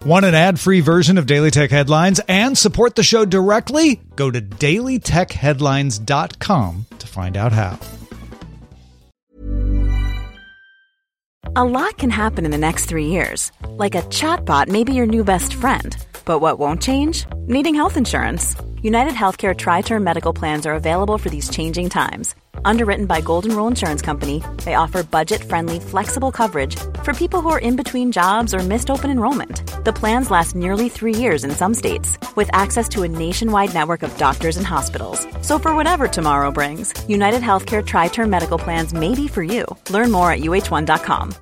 Want an ad-free version of Daily Tech Headlines and support the show directly? Go to dailytechheadlines.com to find out how. A lot can happen in the next 3 years. Like a chatbot may be your new best friend. But what won't change? Needing health insurance. United Healthcare Tri-Term Medical Plans are available for these changing times. Underwritten by Golden Rule Insurance Company, they offer budget-friendly, flexible coverage for people who are in between jobs or missed open enrollment. The plans last nearly 3 years in some states, with access to a nationwide network of doctors and hospitals. So for whatever tomorrow brings, United Healthcare Tri-Term Medical Plans may be for you. Learn more at uh1.com.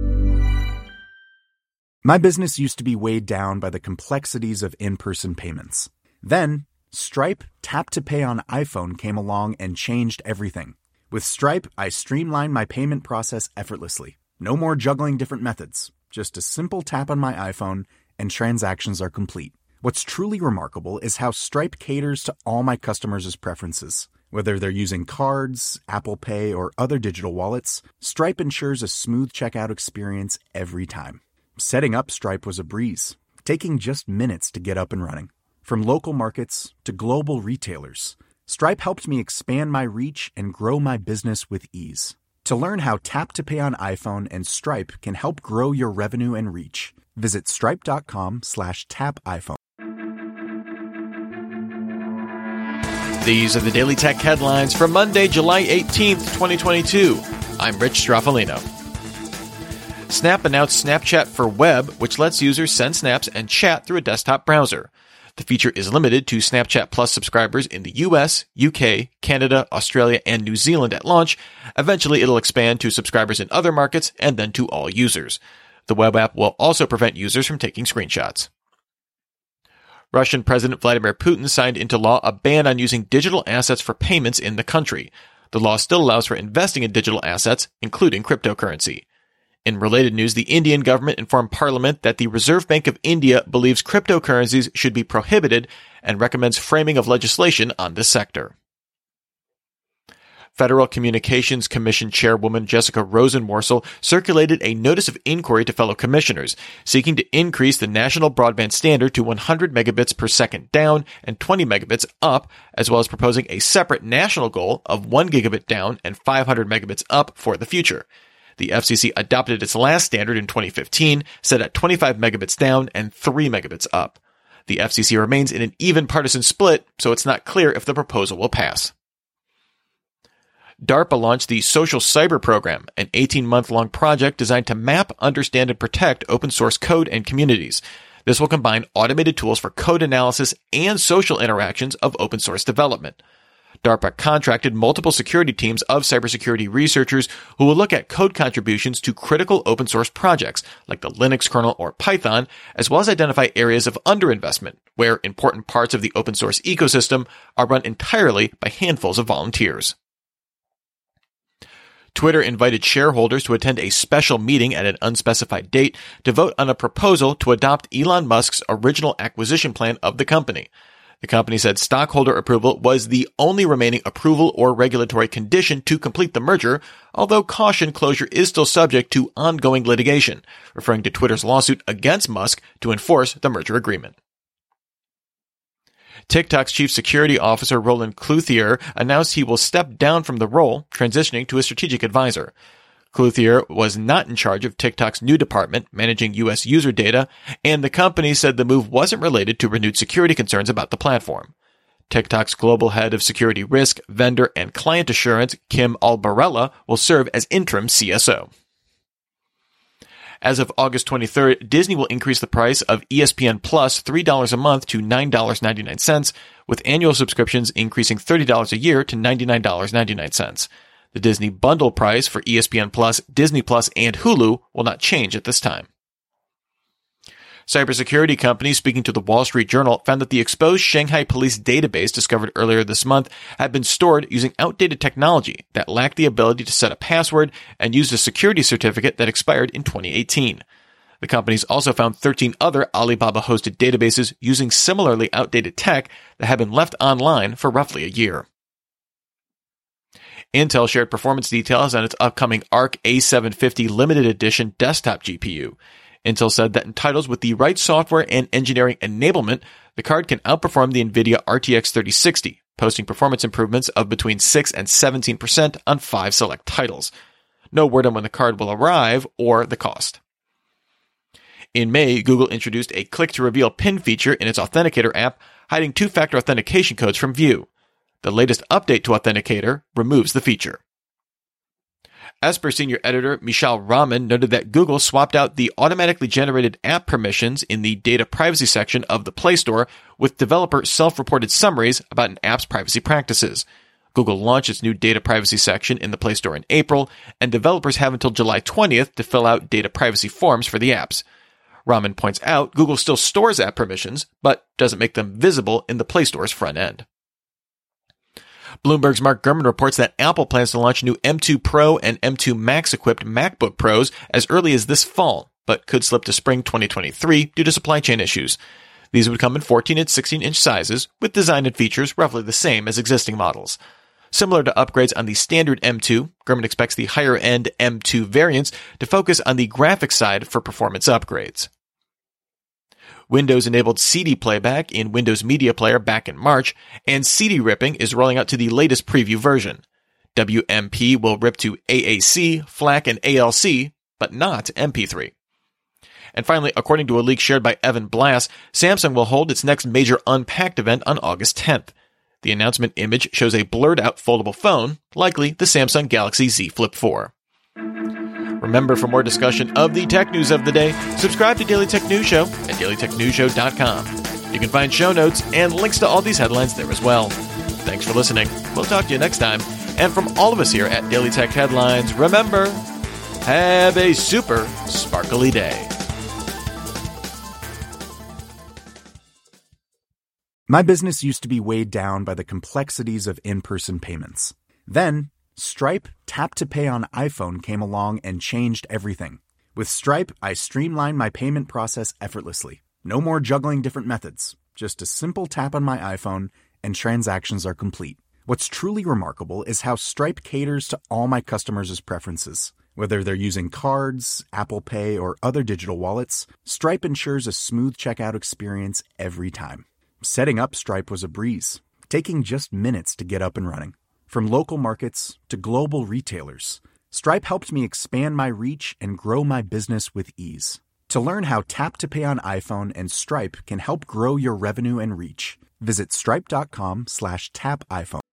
My business used to be weighed down by the complexities of in-person payments. Then, Stripe Tap to Pay on iPhone came along and changed everything. With Stripe, I streamlined my payment process effortlessly. No more juggling different methods. Just a simple tap on my iPhone and transactions are complete. What's truly remarkable is how Stripe caters to all my customers' preferences. Whether they're using cards, Apple Pay, or other digital wallets, Stripe ensures a smooth checkout experience every time. Setting up Stripe was a breeze, taking just minutes to get up and running. From local markets to global retailers, Stripe helped me expand my reach and grow my business with ease. To learn how Tap to Pay on iPhone and Stripe can help grow your revenue and reach, visit stripe.com/tapiphone. These are the Daily Tech headlines for Monday, July 18th, 2022. I'm Rich Straffolino. Snap announced Snapchat for Web, which lets users send snaps and chat through a desktop browser. The feature is limited to Snapchat Plus subscribers in the US, UK, Canada, Australia, and New Zealand at launch. Eventually, it'll expand to subscribers in other markets and then to all users. The web app will also prevent users from taking screenshots. Russian President Vladimir Putin signed into law a ban on using digital assets for payments in the country. The law still allows for investing in digital assets, including cryptocurrency. In related news, the Indian government informed Parliament that the Reserve Bank of India believes cryptocurrencies should be prohibited and recommends framing of legislation on this sector. Federal Communications Commission Chairwoman Jessica Rosenworcel circulated a notice of inquiry to fellow commissioners, seeking to increase the national broadband standard to 100 megabits per second down and 20 megabits up, as well as proposing a separate national goal of 1 gigabit down and 500 megabits up for the future. The FCC adopted its last standard in 2015, set at 25 megabits down and 3 megabits up. The FCC remains in an even partisan split, so it's not clear if the proposal will pass. DARPA launched the Social Cyber Program, an 18-month-long project designed to map, understand, and protect open-source code and communities. This will combine automated tools for code analysis and social interactions of open-source development. DARPA contracted multiple security teams of cybersecurity researchers who will look at code contributions to critical open source projects like the Linux kernel or Python, as well as identify areas of underinvestment where important parts of the open source ecosystem are run entirely by handfuls of volunteers. Twitter invited shareholders to attend a special meeting at an unspecified date to vote on a proposal to adopt Elon Musk's original acquisition plan of the company. The company said stockholder approval was the only remaining approval or regulatory condition to complete the merger, although caution closure is still subject to ongoing litigation, referring to Twitter's lawsuit against Musk to enforce the merger agreement. TikTok's chief security officer Roland Clouthier announced he will step down from the role, transitioning to a strategic advisor. Clouthier was not in charge of TikTok's new department, managing U.S. user data, and the company said the move wasn't related to renewed security concerns about the platform. TikTok's global head of security risk, vendor, and client assurance, Kim Albarella, will serve as interim CSO. As of August 23rd, Disney will increase the price of ESPN Plus $3 a month to $9.99, with annual subscriptions increasing $30 a year to $99.99. The Disney bundle price for ESPN Plus, Disney Plus, and Hulu will not change at this time. Cybersecurity companies speaking to the Wall Street Journal found that the exposed Shanghai police database discovered earlier this month had been stored using outdated technology that lacked the ability to set a password and used a security certificate that expired in 2018. The companies also found 13 other Alibaba-hosted databases using similarly outdated tech that had been left online for roughly a year. Intel shared performance details on its upcoming Arc A750 limited edition desktop GPU. Intel said that in titles with the right software and engineering enablement, the card can outperform the NVIDIA RTX 3060, posting performance improvements of between 6 and 17% on 5 select titles. No word on when the card will arrive or the cost. In May, Google introduced a click-to-reveal PIN feature in its Authenticator app, hiding two-factor authentication codes from view. The latest update to Authenticator removes the feature. Esper senior editor Michal Rahman noted that Google swapped out the automatically generated app permissions in the data privacy section of the Play Store with developer self-reported summaries about an app's privacy practices. Google launched its new data privacy section in the Play Store in April, and developers have until July 20th to fill out data privacy forms for the apps. Rahman points out Google still stores app permissions, but doesn't make them visible in the Play Store's front end. Bloomberg's Mark Gurman reports that Apple plans to launch new M2 Pro and M2 Max-equipped MacBook Pros as early as this fall, but could slip to spring 2023 due to supply chain issues. These would come in 14 and 16-inch sizes, with design and features roughly the same as existing models. Similar to upgrades on the standard M2, Gurman expects the higher-end M2 variants to focus on the graphics side for performance upgrades. Windows enabled CD playback in Windows Media Player back in March, and CD ripping is rolling out to the latest preview version. WMP will rip to AAC, FLAC, and ALC, but not MP3. And finally, according to a leak shared by Evan Blass, Samsung will hold its next major Unpacked event on August 10th. The announcement image shows a blurred-out foldable phone, likely the Samsung Galaxy Z Flip 4. Remember, for more discussion of the tech news of the day, subscribe to Daily Tech News Show at dailytechnewsshow.com. You can find show notes and links to all these headlines there as well. Thanks for listening. We'll talk to you next time. And from all of us here at Daily Tech Headlines, remember, have a super sparkly day. My business used to be weighed down by the complexities of in-person payments. Then, Stripe Tap to Pay on iPhone came along and changed everything. With Stripe, I streamlined my payment process effortlessly. No more juggling different methods. Just a simple tap on my iPhone and transactions are complete. What's truly remarkable is how Stripe caters to all my customers' preferences. Whether they're using cards, Apple Pay, or other digital wallets, Stripe ensures a smooth checkout experience every time. Setting up Stripe was a breeze, taking just minutes to get up and running. From local markets to global retailers, Stripe helped me expand my reach and grow my business with ease. To learn how Tap to Pay on iPhone and Stripe can help grow your revenue and reach, visit stripe.com/tapiphone.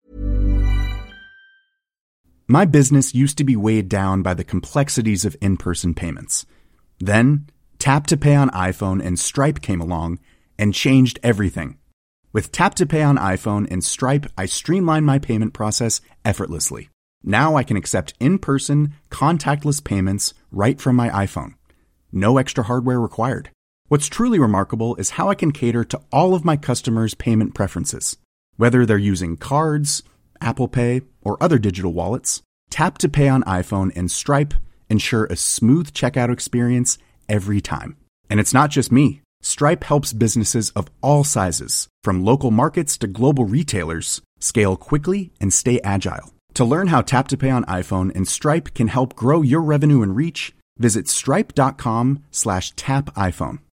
My business used to be weighed down by the complexities of in-person payments. Then, Tap to Pay on iPhone and Stripe came along and changed everything. With Tap to Pay on iPhone and Stripe, I streamlined my payment process effortlessly. Now I can accept in-person, contactless payments right from my iPhone. No extra hardware required. What's truly remarkable is how I can cater to all of my customers' payment preferences. Whether they're using cards, Apple Pay, or other digital wallets, Tap to Pay on iPhone and Stripe ensure a smooth checkout experience every time. And it's not just me. Stripe helps businesses of all sizes, from local markets to global retailers, scale quickly and stay agile. To learn how Tap to Pay on iPhone and Stripe can help grow your revenue and reach, visit stripe.com/tapiphone.